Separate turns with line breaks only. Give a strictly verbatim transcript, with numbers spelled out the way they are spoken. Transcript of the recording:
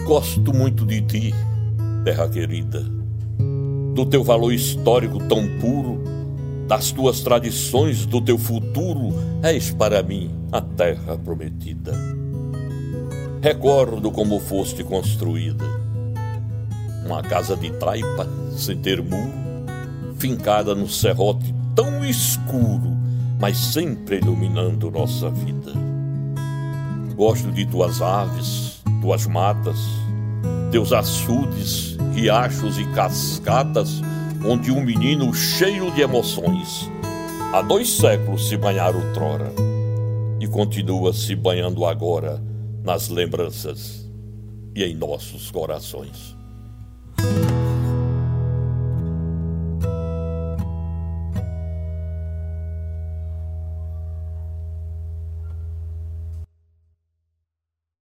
Gosto muito de ti, terra querida, do teu valor histórico tão puro, das tuas tradições, do teu futuro. És para mim a terra prometida. Recordo como foste construída, uma casa de taipa sem ter muro, fincada no serrote tão escuro, mas sempre iluminando nossa vida. Gosto de tuas aves, tuas matas, teus açudes, riachos e cascatas, onde um menino cheio de emoções há dois séculos se banhara outrora e continua se banhando agora nas lembranças e em nossos corações.